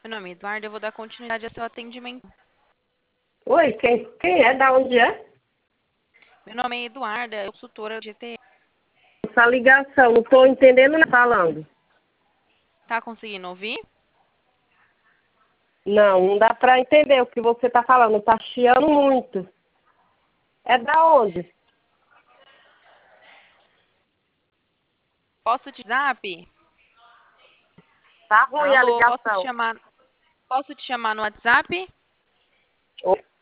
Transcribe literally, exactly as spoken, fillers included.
Meu nome é Eduardo, eu vou dar continuidade ao seu atendimento. Oi, quem, quem é? Da onde é? Meu nome é Eduarda, eu sou consultora do G T. Essa ligação, não estou entendendo nada falando. Tá conseguindo ouvir? Não, não dá para entender o que você está falando, está chiando muito. É da onde? Posso te zap? Tá ruim a Alô, posso te ligação. chamar, posso te chamar no WhatsApp? Oi?